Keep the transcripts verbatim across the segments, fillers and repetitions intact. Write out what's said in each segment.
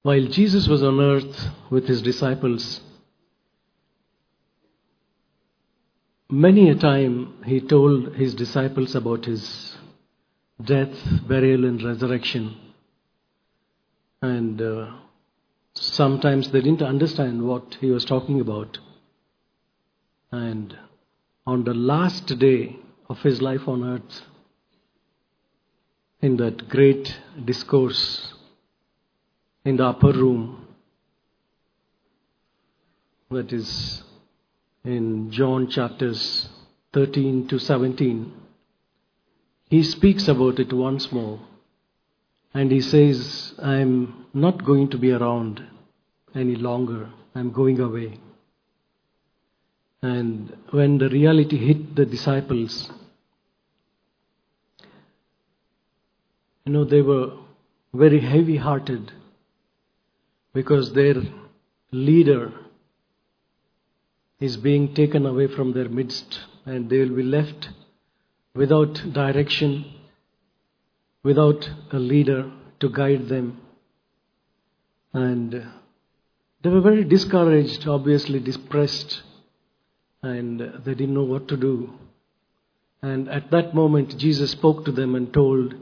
While Jesus was on earth with his disciples, many a time he told his disciples about his death, burial and resurrection. And uh, sometimes they didn't understand what he was talking about. And on the last day of his life on earth, in that great discourse in the upper room, that is in John chapters thirteen to seventeen, he speaks about it once more. And he says, I'm not going to be around any longer. I'm going away. And when the reality hit the disciples, you know, they were very heavy-hearted because their leader is being taken away from their midst, and they will be left without direction, without a leader to guide them. And they were very discouraged, obviously depressed, and they didn't know what to do. And at that moment, Jesus spoke to them and told,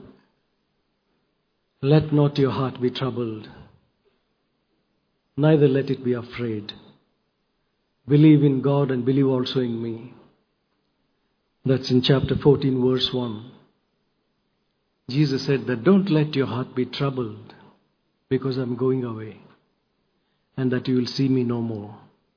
let not your heart be troubled, neither let it be afraid. Believe in God and believe also in me. That's in chapter fourteen, verse one. Jesus said that don't let your heart be troubled because I'm going away and that you will see me no more.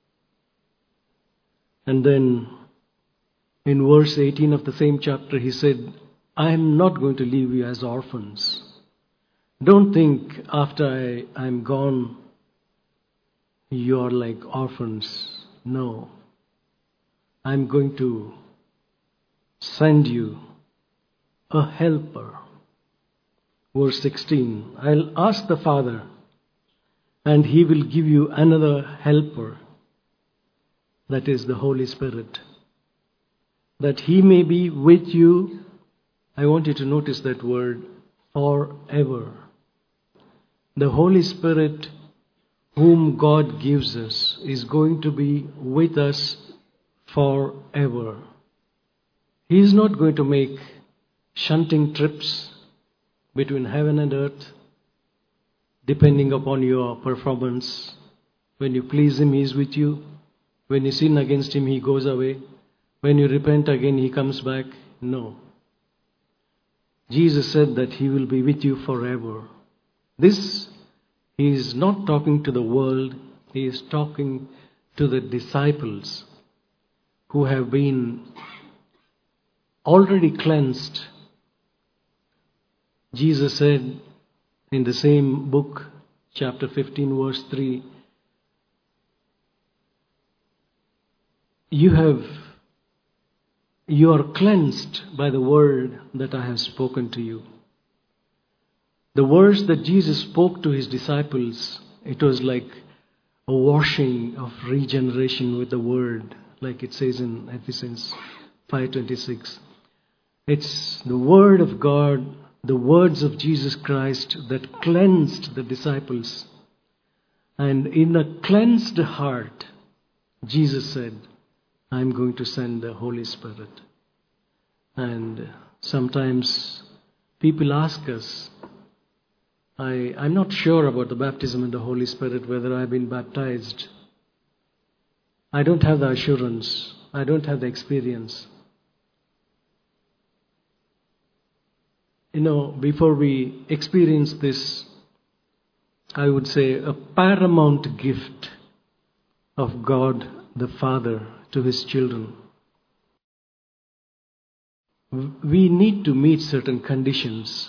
And then in verse eighteen of the same chapter, he said, I am not going to leave you as orphans. Don't think after I, I'm gone, you are like orphans. No. I'm going to send you a helper. Verse sixteen, I'll ask the Father, and He will give you another helper. That is the Holy Spirit. That He may be with you. I want you to notice that word, forever. The Holy Spirit whom God gives us is going to be with us forever. He is not going to make shunting trips between heaven and earth depending upon your performance. When you please Him, He is with you. When you sin against Him, He goes away. When you repent again, He comes back. No. Jesus said that He will be with you forever. This, He is not talking to the world. He is talking to the disciples who have been already cleansed. Jesus said in the same book, chapter fifteen, verse three, you have, you are cleansed by the word that I have spoken to you. The words that Jesus spoke to His disciples, it was like a washing of regeneration with the word, like it says in Ephesians five twenty-six. It's the word of God, the words of Jesus Christ that cleansed the disciples. And in a cleansed heart, Jesus said, I'm going to send the Holy Spirit. And sometimes people ask us, I, I'm not sure about the baptism in the Holy Spirit, whether I've been baptized. I don't have the assurance. I don't have the experience. You know, before we experience this, I would say a paramount gift of God the Father to His children. We need to meet certain conditions.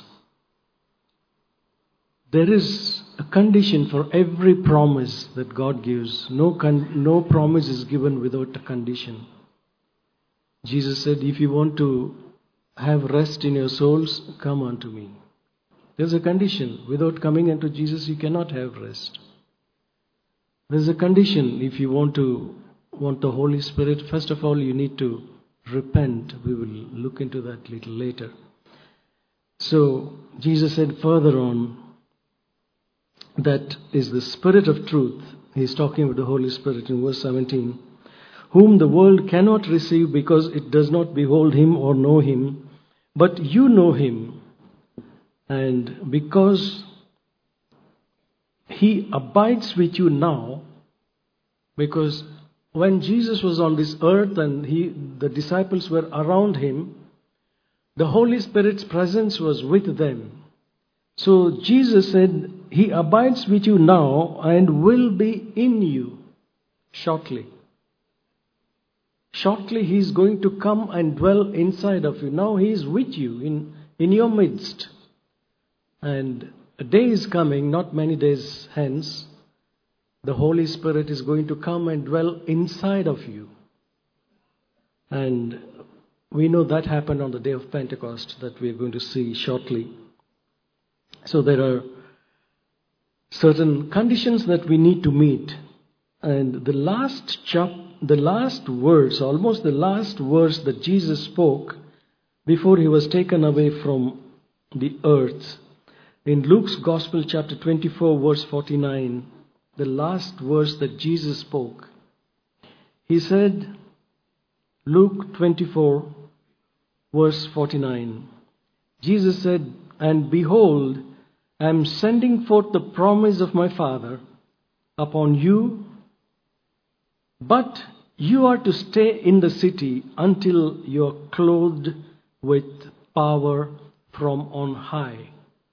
There is a condition for every promise that God gives. No, con- no promise is given without a condition. Jesus said, if you want to have rest in your souls, come unto me. There's a condition. Without coming unto Jesus, you cannot have rest. There's a condition. If you want to want the Holy Spirit, first of all, you need to repent. We will look into that a little later. So, Jesus said further on, that is the Spirit of truth. He's talking about the Holy Spirit in verse seventeen. Whom the world cannot receive because it does not behold him or know him. But you know him. And because he abides with you now, because when Jesus was on this earth and he, the disciples were around him, the Holy Spirit's presence was with them. So Jesus said, he abides with you now and will be in you shortly. Shortly he is going to come and dwell inside of you. Now he is with you in, in your midst. And a day is coming, not many days hence, the Holy Spirit is going to come and dwell inside of you. And we know that happened on the day of Pentecost that we are going to see shortly. So there are certain conditions that we need to meet. And the last chap, the last words, almost the last words that Jesus spoke before he was taken away from the earth, in Luke's Gospel chapter twenty-four verse forty-nine, the last verse that Jesus spoke, he said, Luke twenty-four verse forty-nine, Jesus said, and behold, I am sending forth the promise of my Father upon you, but you are to stay in the city until you are clothed with power from on high.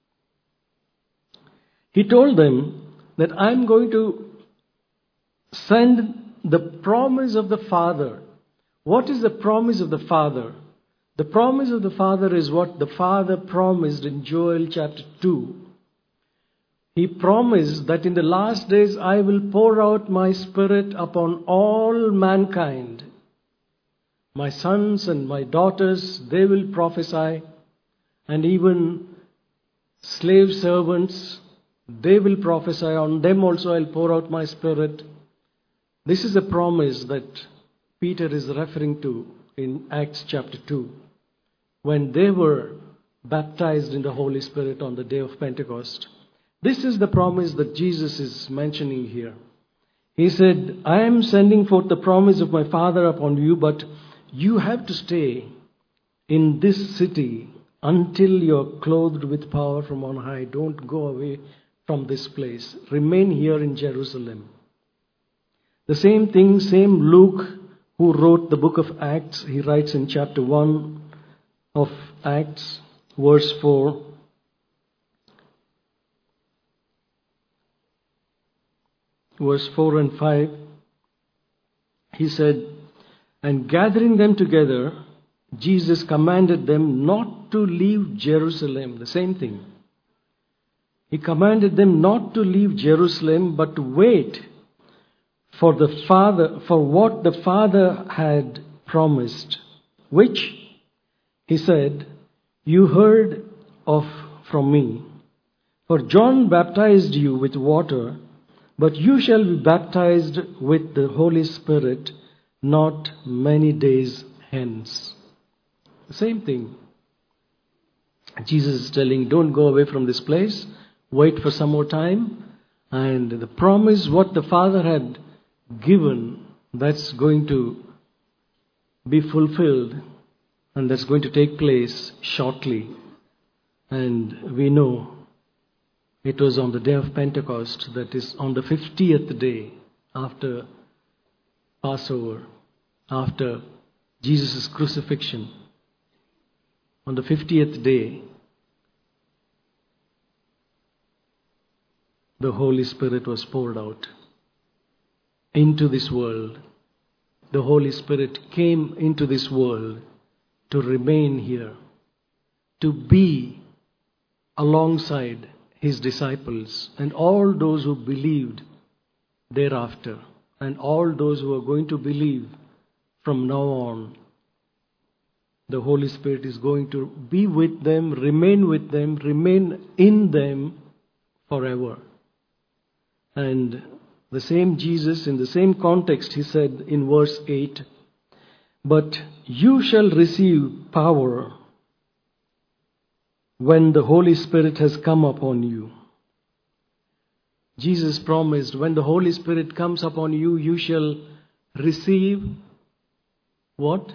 He told them that I am going to send the promise of the Father. What is the promise of the Father? The promise of the Father is what the Father promised in Joel chapter two. He promised that in the last days I will pour out my Spirit upon all mankind. My sons and my daughters, they will prophesy, and even slave servants, they will prophesy. On them also I'll pour out my Spirit. This is a promise that Peter is referring to in Acts chapter two, when they were baptized in the Holy Spirit on the day of Pentecost. This is the promise that Jesus is mentioning here. He said, I am sending forth the promise of my Father upon you, but you have to stay in this city until you're clothed with power from on high. Don't go away from this place. Remain here in Jerusalem. The same thing, same Luke, who wrote the book of Acts, he writes in chapter one of Acts, verse four, verse four and five, he said, and gathering them together, Jesus commanded them not to leave Jerusalem. The same thing. He commanded them not to leave Jerusalem, but to wait for the Father, for what the Father had promised, which, he said, you heard of from me. For John baptized you with water, but you shall be baptized with the Holy Spirit not many days hence. The same thing. Jesus is telling, don't go away from this place. Wait for some more time. And the promise, what the Father had given, that's going to be fulfilled. And that's going to take place shortly. And we know it was on the day of Pentecost, that is on the fiftieth day after Passover, after Jesus' crucifixion. On the fiftieth day, the Holy Spirit was poured out into this world. The Holy Spirit came into this world to remain here, to be alongside His disciples and all those who believed thereafter, and all those who are going to believe from now on. The Holy Spirit is going to be with them, remain with them, remain in them forever. And the same Jesus, in the same context, he said in verse eight, but you shall receive power when the Holy Spirit has come upon you. Jesus promised, when the Holy Spirit comes upon you, you shall receive what?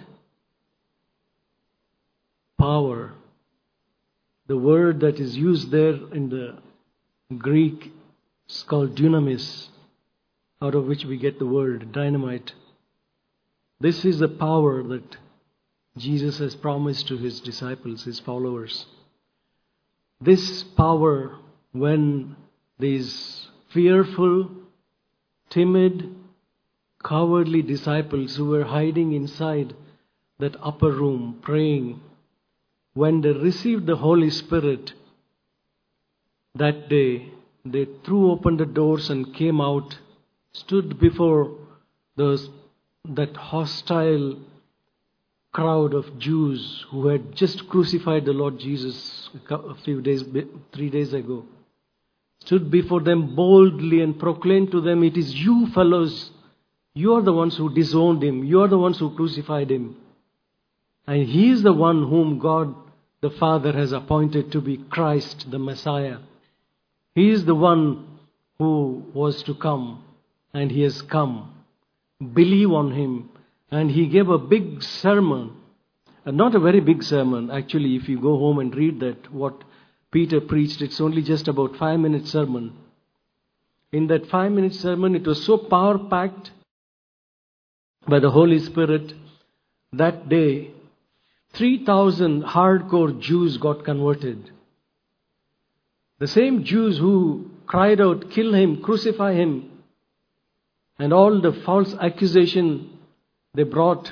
Power. The word that is used there in the Greek is called dunamis, out of which we get the word dynamite. This is the power that Jesus has promised to His disciples, His followers. This power, when these fearful, timid, cowardly disciples who were hiding inside that upper room praying, when they received the Holy Spirit that day, they threw open the doors and came out, stood before those, that hostile crowd of Jews who had just crucified the Lord Jesus a few days, three days ago. Stood before them boldly and proclaimed to them, it is you fellows, you are the ones who disowned Him, you are the ones who crucified Him. And He is the one whom God the Father has appointed to be Christ, the Messiah. He is the one who was to come, and He has come. Believe on Him. And He gave a big sermon, and not a very big sermon. Actually, if you go home and read that, what Peter preached, it's only just about five minute sermon. In that five minute sermon, it was so power packed by the Holy Spirit. That day, three thousand hardcore Jews got converted. The same Jews who cried out, kill Him, crucify Him, and all the false accusation they brought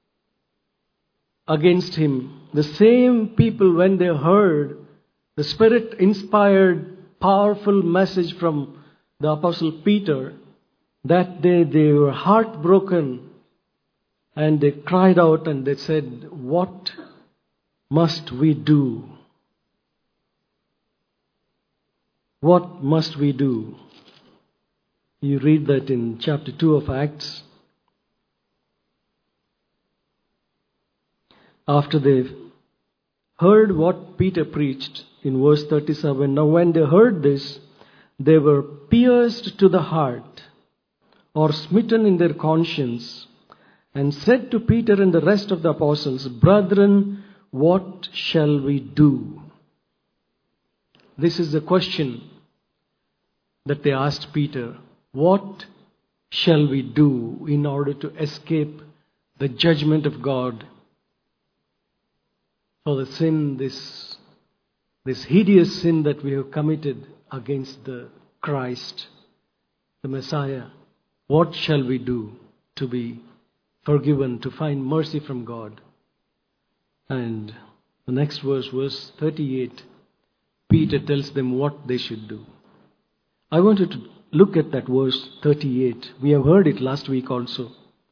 against Him. The same people, when they heard the Spirit-inspired, powerful message from the Apostle Peter, that day they were heartbroken and they cried out and they said, what must we do? What must we do? You read that in chapter two of Acts. After they heard what Peter preached in verse thirty-seven, now when they heard this, they were pierced to the heart, or smitten in their conscience, and said to Peter and the rest of the apostles, brethren, what shall we do? This is the question that they asked Peter. What shall we do in order to escape the judgment of God for the sin, this, this hideous sin that we have committed against the Christ, the Messiah? What shall we do to be forgiven, to find mercy from God? And the next verse, verse thirty-eight, Peter tells them what they should do. I want you to look at that verse thirty-eight. We have heard it last week also.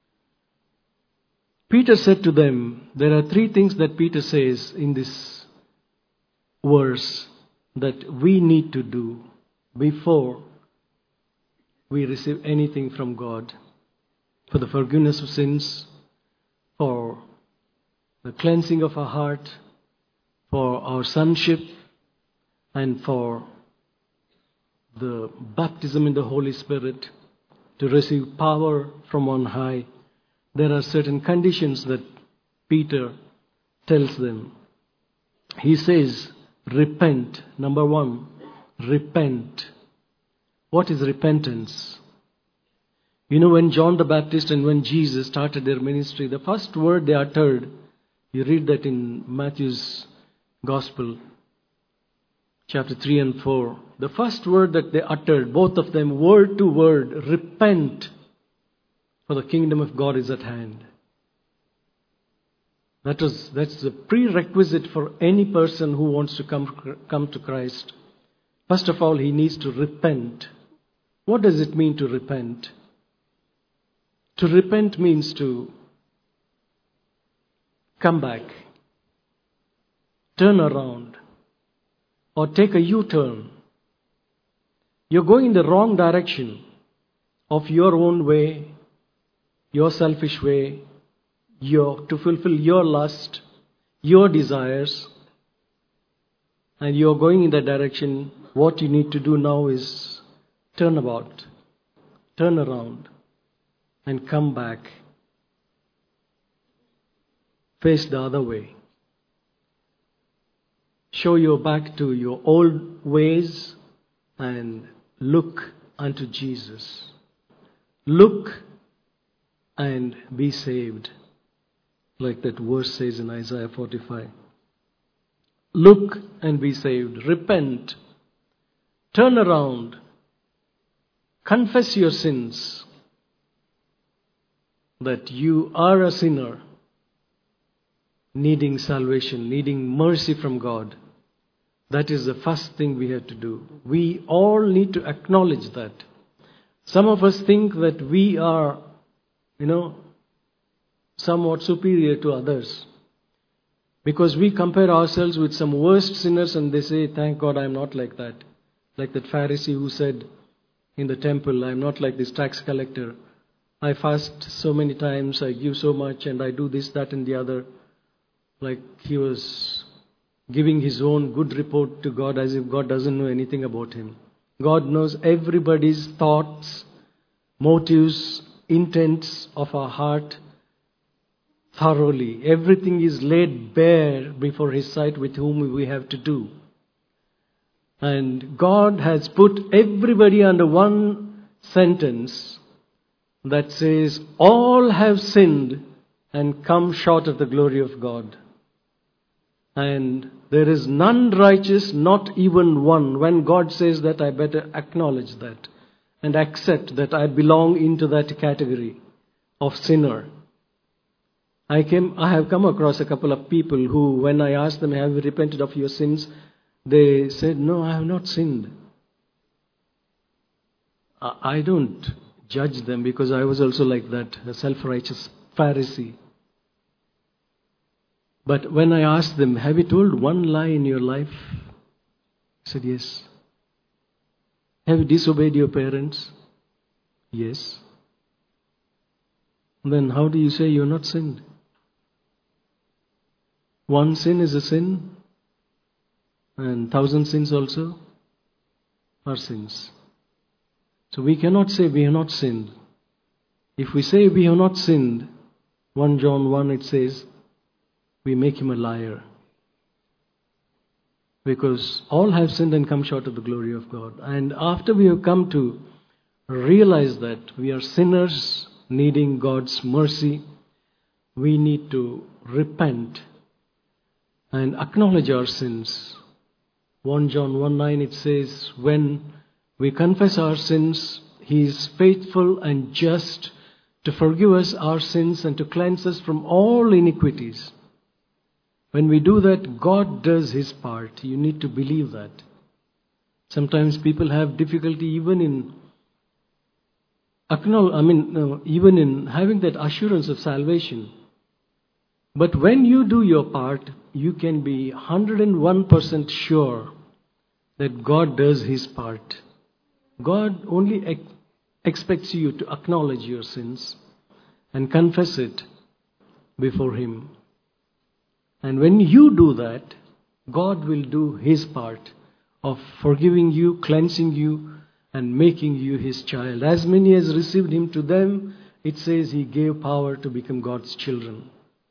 Peter said to them, there are three things that Peter says in this verse that we need to do before we receive anything from God. For the forgiveness of sins, for the cleansing of our heart, for our sonship, and for the baptism in the Holy Spirit, to receive power from on high. There are certain conditions that Peter tells them. He says, repent. Number one, repent. What is repentance? You know, when John the Baptist and when Jesus started their ministry, the first word they uttered, you read that in Matthew's Gospel, chapter three and four. The first word that they uttered, both of them, word to word, repent, for the kingdom of God is at hand. That was, that's the prerequisite for any person who wants to come, come to Christ. First of all, he needs to repent. What does it mean to repent? To repent means to come back, turn around, or take a U-turn. You're going in the wrong direction of your own way, your selfish way, your, to fulfill your lust, your desires, and you're going in that direction. What you need to do now is turn about, turn around, and come back. Face the other way. Show your back to your old ways and look unto Jesus. Look and be saved, like that verse says in Isaiah forty-five. Look and be saved. Repent. Turn around. Confess your sins. That you are a sinner, needing salvation, needing mercy from God. That is the first thing we have to do. We all need to acknowledge that. Some of us think that we are, you know, somewhat superior to others. Because we compare ourselves with some worst sinners and they say, thank God I'm not like that. Like that Pharisee who said in the temple, I'm not like this tax collector. I fast so many times, I give so much, and I do this, that and the other. Like he was giving his own good report to God as if God doesn't know anything about him. God knows everybody's thoughts, motives, intents of our heart thoroughly. Everything is laid bare before His sight with whom we have to do. And God has put everybody under one sentence that says, all have sinned and come short of the glory of God. And there is none righteous, not even one. When God says that, I better acknowledge that and accept that I belong into that category of sinner. I came, I have come across a couple of people who, when I asked them, have you repented of your sins? They said, no, I have not sinned. I don't judge them because I was also like that, a self-righteous Pharisee. But when I asked them, have you told one lie in your life? I said, yes. Have you disobeyed your parents? Yes. Then how do you say you're not sinned? One sin is a sin, and thousand sins also are sins. So we cannot say we have not sinned. If we say we have not sinned, First John one it says, we make him a liar. Because all have sinned and come short of the glory of God. And after we have come to realize that we are sinners needing God's mercy, we need to repent and acknowledge our sins. First John one nine it says, when we confess our sins, He is faithful and just to forgive us our sins and to cleanse us from all iniquities. When we do that, God does His part. You need to believe that. Sometimes people have difficulty even in acknowledge, I mean, no, even in having that assurance of salvation. But when you do your part, you can be one hundred one percent sure that God does His part. God only ex- expects you to acknowledge your sins and confess it before Him. And when you do that, God will do His part of forgiving you, cleansing you, and making you His child. As many as received Him, to them it says He gave power to become God's children.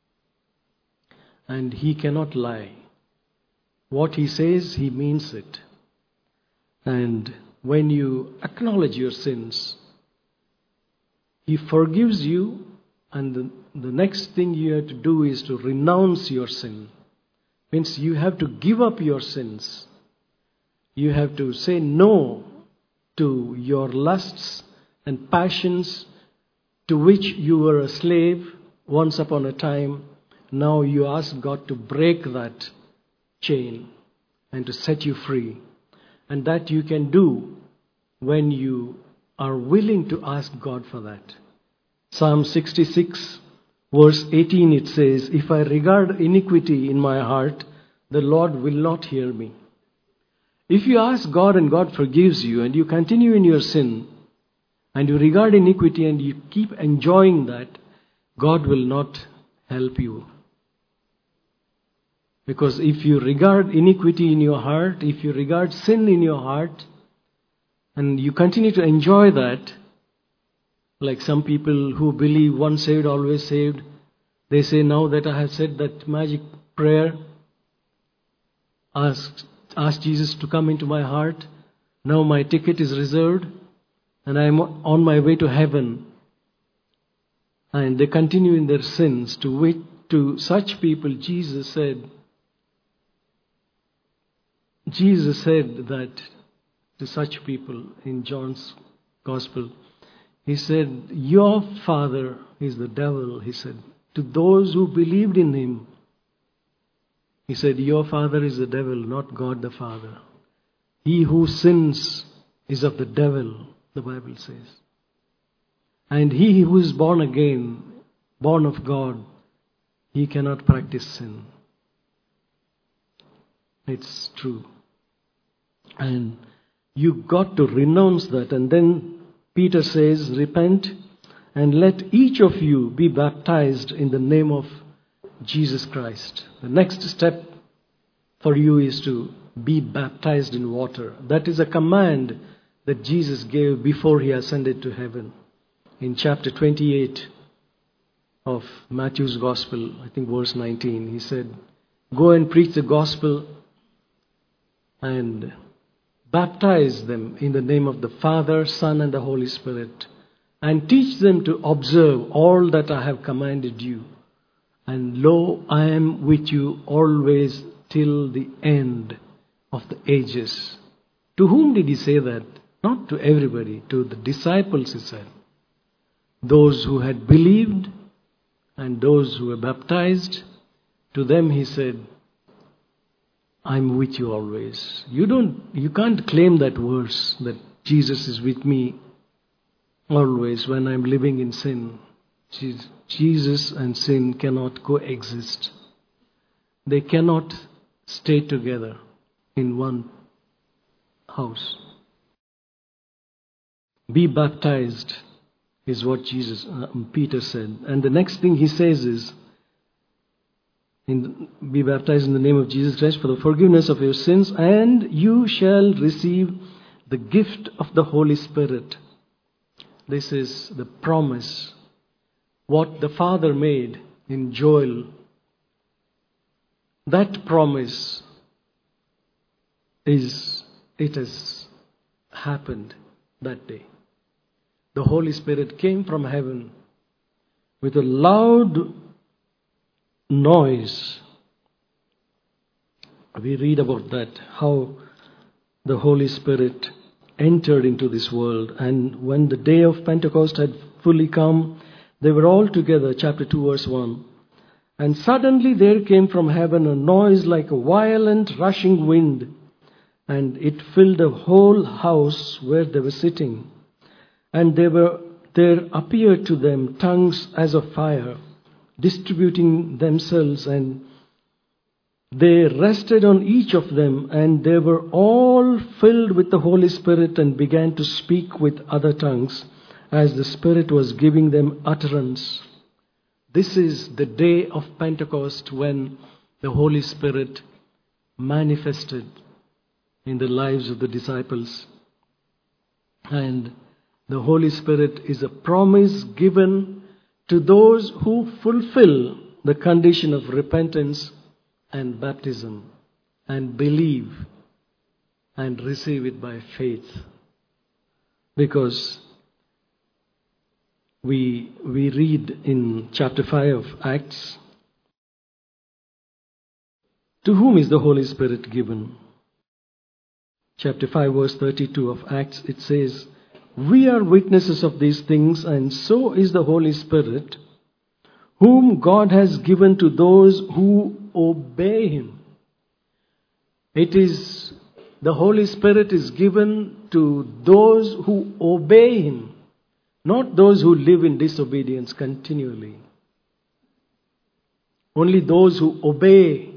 And He cannot lie. What He says, He means it. And when you acknowledge your sins, He forgives you, and the, the next thing you have to do is to renounce your sin. Means you have to give up your sins. You have to say no to your lusts and passions to which you were a slave once upon a time. Now you ask God to break that chain and to set you free. And that you can do when you are willing to ask God for that. Psalm sixty-six verse eighteen it says, if I regard iniquity in my heart, the Lord will not hear me. If you ask God and God forgives you and you continue in your sin and you regard iniquity and you keep enjoying that, God will not help you. Because if you regard iniquity in your heart, if you regard sin in your heart, And you continue to enjoy that, like some people who believe once saved, always saved. They say, now that I have said that magic prayer, ask, ask Jesus to come into my heart. Now my ticket is reserved and I am on my way to heaven. And they continue in their sins. To wait, to such people, Jesus said, Jesus said that to such people in John's Gospel, He said, your father is the devil, He said. To those who believed in Him, He said, your father is the devil, not God the Father. He who sins is of the devil, the Bible says. And he who is born again, born of God, he cannot practice sin. It's true. And you got to renounce that. And then Peter says, repent and let each of you be baptized in the name of Jesus Christ. The next step for you is to be baptized in water. That is a command that Jesus gave before He ascended to heaven. In chapter twenty-eight of Matthew's Gospel, I think verse nineteen, He said, go and preach the gospel and baptize them in the name of the Father, Son, and the Holy Spirit, and teach them to observe all that I have commanded you. And lo, I am with you always till the end of the ages. To whom did He say that? Not to everybody, to the disciples He said. Those who had believed and those who were baptized, to them He said, I'm with you always. You don't, you can't claim that verse that Jesus is with me always when I'm living in sin. Jesus and sin cannot coexist. They cannot stay together in one house. Be baptized is what Jesus, uh, Peter said. And the next thing he says is, in, be baptized in the name of Jesus Christ for the forgiveness of your sins, and you shall receive the gift of the Holy Spirit. This is the promise. What the Father made in Joel, that promise is, it has happened that day. The Holy Spirit came from heaven with a loud noise. We read about that, how the Holy Spirit entered into this world. And when the day of Pentecost had fully come, they were all together, chapter two, verse one. And suddenly there came from heaven a noise like a violent rushing wind, and it filled the whole house where they were sitting. And they were, there appeared to them tongues as of fire, distributing themselves, and they rested on each of them, and they were all filled with the Holy Spirit and began to speak with other tongues as the Spirit was giving them utterance. This is the day of Pentecost when the Holy Spirit manifested in the lives of the disciples. And the Holy Spirit is a promise given to those who fulfill the condition of repentance and baptism and believe and receive it by faith. Because we we read in chapter five of Acts, to whom is the Holy Spirit given? Chapter five, verse thirty-two of Acts, it says, we are witnesses of these things, and so is the Holy Spirit, whom God has given to those who obey Him. It is, the Holy Spirit is given to those who obey Him, not those who live in disobedience continually. Only those who obey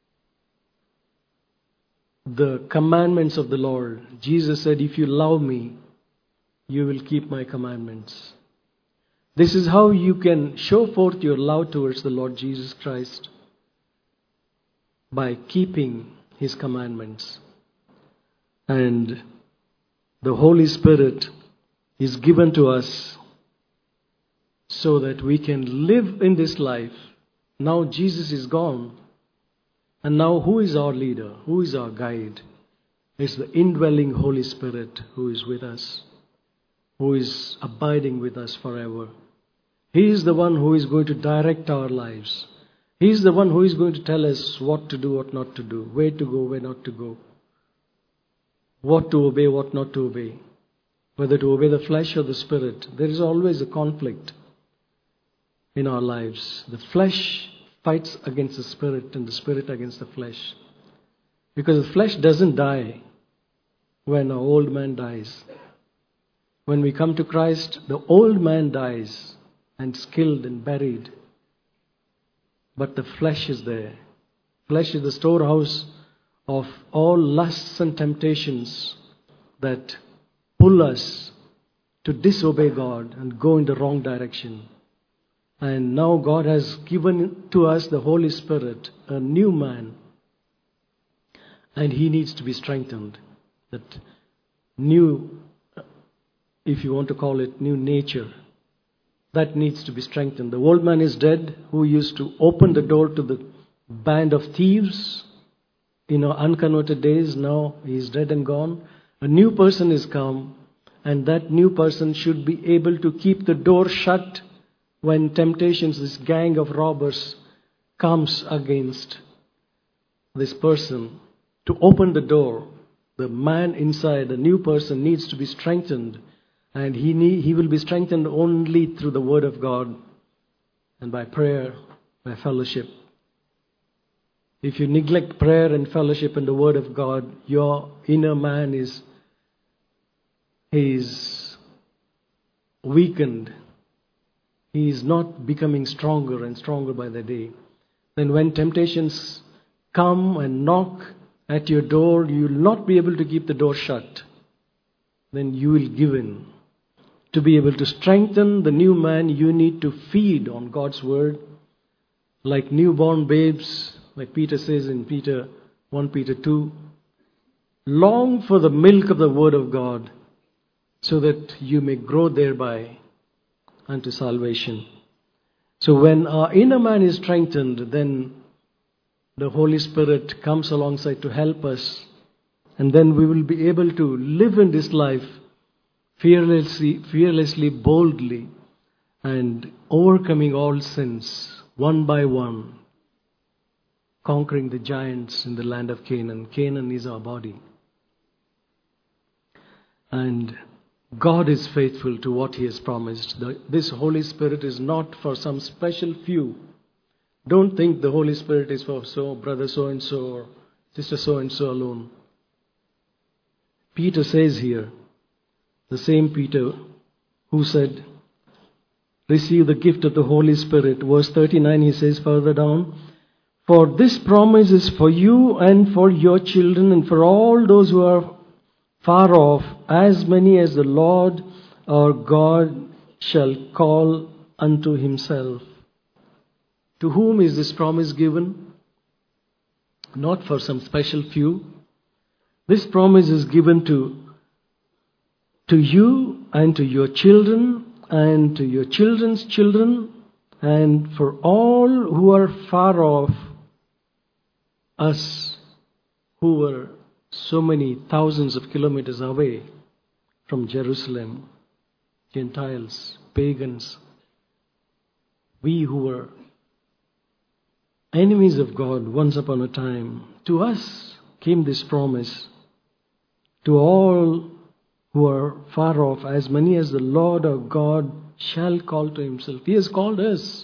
the commandments of the Lord. Jesus said, if you love me, you will keep my commandments. This is how you can show forth your love towards the Lord Jesus Christ, by keeping His commandments. And the Holy Spirit is given to us so that we can live in this life. Now Jesus is gone. And now who is our leader? Who is our guide? It's the indwelling Holy Spirit who is with us, who is abiding with us forever. He is the one who is going to direct our lives. He is the one who is going to tell us what to do, what not to do, where to go, where not to go, what to obey, what not to obey, whether to obey the flesh or the spirit. There is always a conflict in our lives. The flesh fights against the spirit and the spirit against the flesh. Because the flesh doesn't die when our old man dies. When we come to Christ, the old man dies and is killed and buried. But the flesh is there. Flesh is the storehouse of all lusts and temptations that pull us to disobey God and go in the wrong direction. And now God has given to us the Holy Spirit, a new man. And he needs to be strengthened. That new, if you want to call it, new nature, that needs to be strengthened. The old man is dead, who used to open the door to the band of thieves in our unconverted days. Now he is dead and gone. A new person is come, and that new person should be able to keep the door shut when temptations, this gang of robbers, comes against this person. To open the door, the man inside, the new person, needs to be strengthened. And he need, he will be strengthened only through the Word of God and by prayer, by fellowship. If you neglect prayer and fellowship and the Word of God, your inner man is, is weakened. He is not becoming stronger and stronger by the day. Then when temptations come and knock at your door, you will not be able to keep the door shut. Then you will give in. To be able to strengthen the new man, you need to feed on God's Word. Like newborn babes, like Peter says in Peter, First Peter two. Long for the milk of the Word of God, so that you may grow thereby unto salvation. So when our inner man is strengthened, then the Holy Spirit comes alongside to help us. And then we will be able to live in this life fearlessly, fearlessly, boldly, and overcoming all sins one by one, conquering the giants in the land of Canaan. Canaan is our body. And God is faithful to what He has promised. The, this Holy Spirit is not for some special few. Don't think the Holy Spirit is for so brother so and so or sister so and so alone. Peter says here, the same Peter who said, receive the gift of the Holy Spirit. Verse thirty-nine, he says further down, for this promise is for you and for your children and for all those who are far off, as many as the Lord our God shall call unto Himself. To whom is this promise given? Not for some special few. This promise is given to, to you and to your children and to your children's children and for all who are far off, us who were so many thousands of kilometers away from Jerusalem, Gentiles, pagans, we who were enemies of God once upon a time. To us came this promise. To all who are far off, as many as the Lord our God shall call to Himself. He has called us.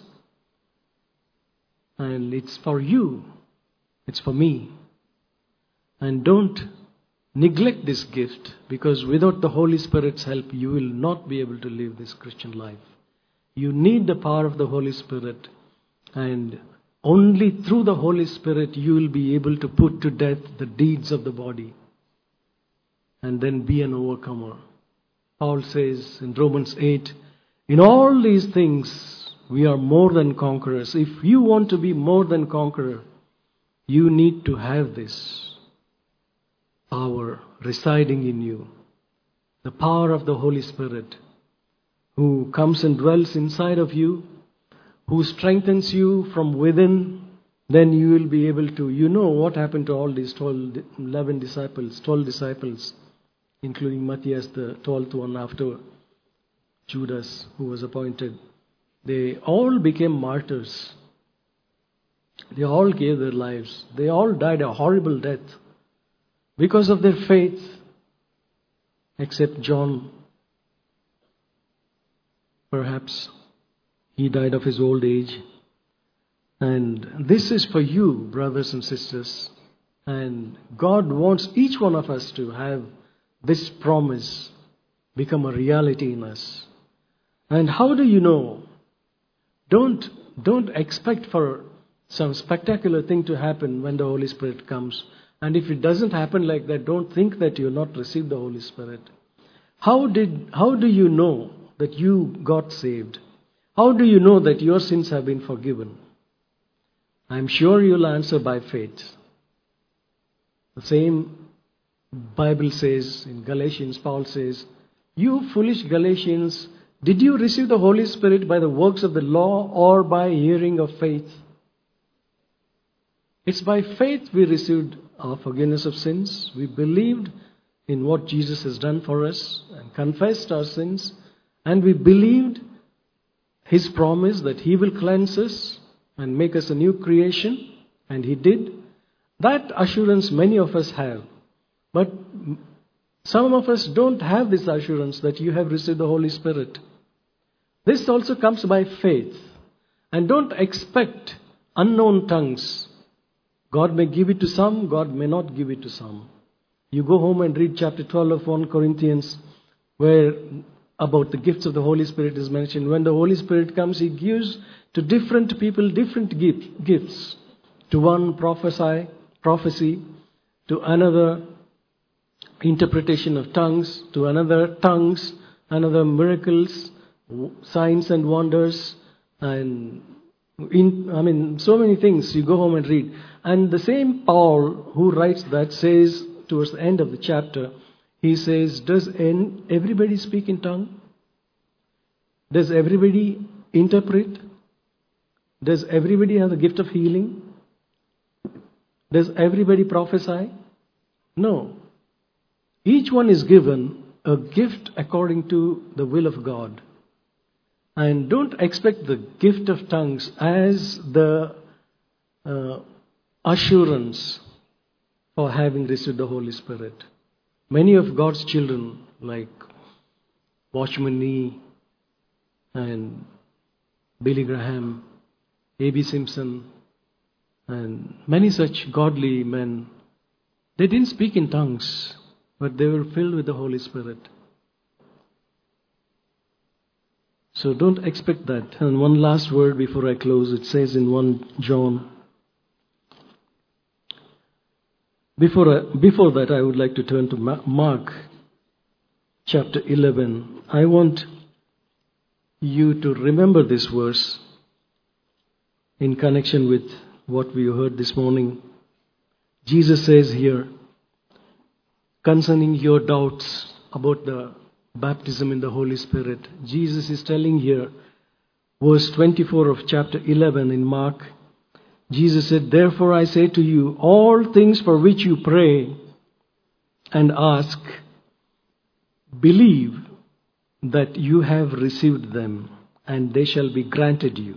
And it's for you. It's for me. And don't neglect this gift, because without the Holy Spirit's help, you will not be able to live this Christian life. You need the power of the Holy Spirit, and only through the Holy Spirit you will be able to put to death the deeds of the body and then be an overcomer. Paul says in Romans eight, in all these things we are more than conquerors. If you want to be more than conqueror, you need to have this power residing in you. the power of the Holy Spirit who comes and dwells inside of you, who strengthens you from within, then you will be able to, you know what happened to all these twelve, eleven disciples, twelve disciples, including Matthias, the twelfth one after Judas, who was appointed. They all became martyrs. They all gave their lives. They all died a horrible death because of their faith, except John. Perhaps he died of his old age. And this is for you, brothers and sisters. And God wants each one of us to have this promise become a reality in us. And how do you know? Don't, don't expect for some spectacular thing to happen when the Holy Spirit comes. And if it doesn't happen like that, don't think that you have not received the Holy Spirit. How did, how do you know that you got saved? How do you know that your sins have been forgiven? I'm sure you'll answer by faith. The same Bible says in Galatians, Paul says, you foolish Galatians, did you receive the Holy Spirit by the works of the law or by hearing of faith? It's by faith we received our forgiveness of sins. We believed in what Jesus has done for us and confessed our sins. And we believed His promise that He will cleanse us and make us a new creation. And He did. That assurance many of us have. But some of us don't have this assurance that you have received the Holy Spirit. This also comes by faith. And don't expect unknown tongues. God may give it to some, God may not give it to some. You go home and read chapter twelve of First Corinthians, where about the gifts of the Holy Spirit is mentioned. When the Holy Spirit comes, He gives to different people different gift, gifts. To one prophesy, prophecy, to another interpretation of tongues, to another tongues, another miracles, signs and wonders, and in, I mean, so many things. You go home and read. And the same Paul who writes that says towards the end of the chapter, he says, does everybody speak in tongue? Does everybody interpret? Does everybody have the gift of healing? Does everybody prophesy? No. Each one is given a gift according to the will of God. And don't expect the gift of tongues as the uh, assurance for having received the Holy Spirit. Many of God's children, like Watchman Nee and Billy Graham, A B Simpson, and many such godly men, they didn't speak in tongues, but they were filled with the Holy Spirit. So don't expect that. And one last word before I close. It says in First John. Before, I, before that, I would like to turn to Mark chapter eleven. I want you to remember this verse in connection with what we heard this morning. Jesus says here, concerning your doubts about the baptism in the Holy Spirit, Jesus is telling here, verse twenty-four of chapter eleven in Mark, Jesus said, therefore I say to you, all things for which you pray and ask, believe that you have received them, and they shall be granted you.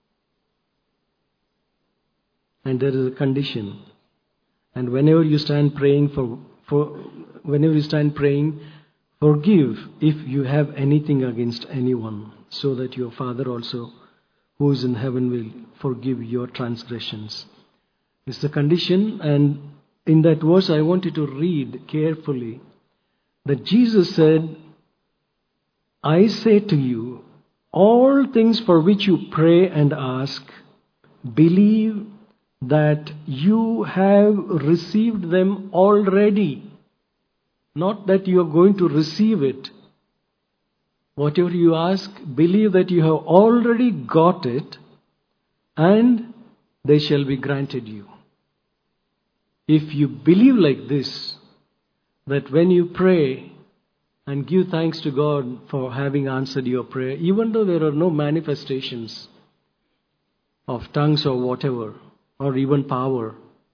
And there is a condition. And whenever you stand praying for, for whenever you stand praying, forgive if you have anything against anyone, so that your Father also, who is in heaven, will forgive your transgressions. It's the condition, and in that verse I want you to read carefully that Jesus said, I say to you, all things for which you pray and ask, believe that you have received them already. Not that you are going to receive it. Whatever you ask, believe that you have already got it, and they shall be granted you. If you believe like this, that when you pray and give thanks to God for having answered your prayer, even though there are no manifestations of tongues or whatever, or even power.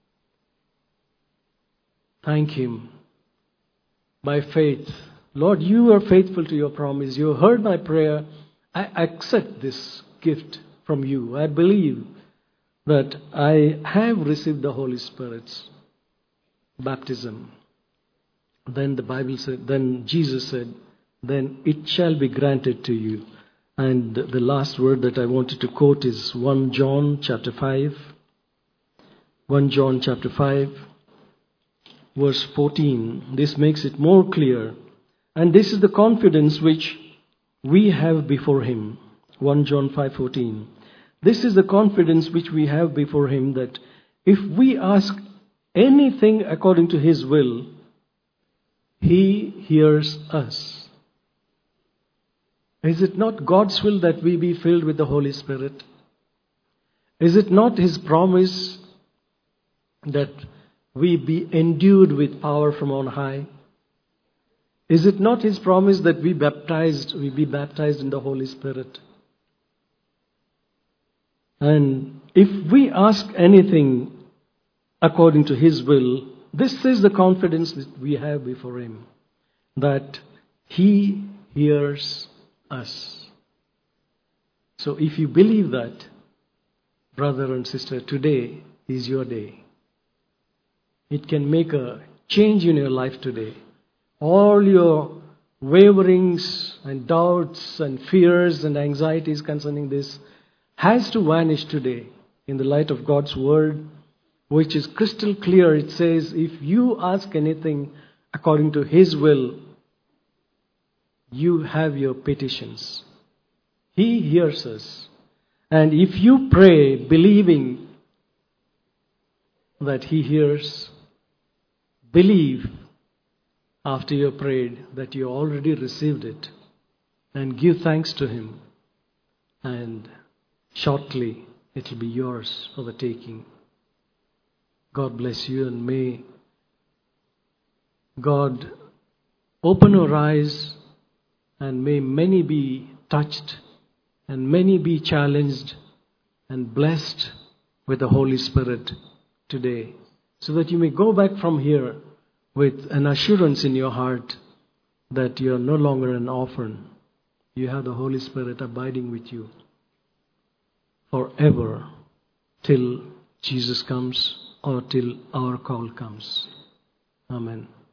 Thank Him by faith. Lord, you are faithful to your promise. You heard my prayer. I accept this gift from you. I believe that I have received the Holy Spirit's baptism. Then the Bible said, then Jesus said, then it shall be granted to you. And the last word that I wanted to quote is First John chapter five. First John chapter five, verse fourteen. This makes it more clear. And this is the confidence which we have before Him. First John five fourteen. This is the confidence which we have before Him, that if we ask anything according to His will, He hears us. Is it not God's will that we be filled with the Holy Spirit? Is it not His promise that we be endued with power from on high? Is it not His promise that we baptized, we be baptized in the Holy Spirit? And if we ask anything according to His will, this is the confidence that we have before Him, that He hears us. So if you believe that, brother and sister, today is your day. It can make a change in your life today. All your waverings and doubts and fears and anxieties concerning this has to vanish today in the light of God's word, which is crystal clear. It says, if you ask anything according to His will, you have your petitions. He hears us. And if you pray believing that He hears, believe after you have prayed that you already received it, and give thanks to Him. And shortly it will be yours for the taking. God bless you, and may God open our eyes, and may many be touched and many be challenged and blessed with the Holy Spirit today, so that you may go back from here with an assurance in your heart that you are no longer an orphan. You have the Holy Spirit abiding with you forever till Jesus comes or till our call comes. Amen.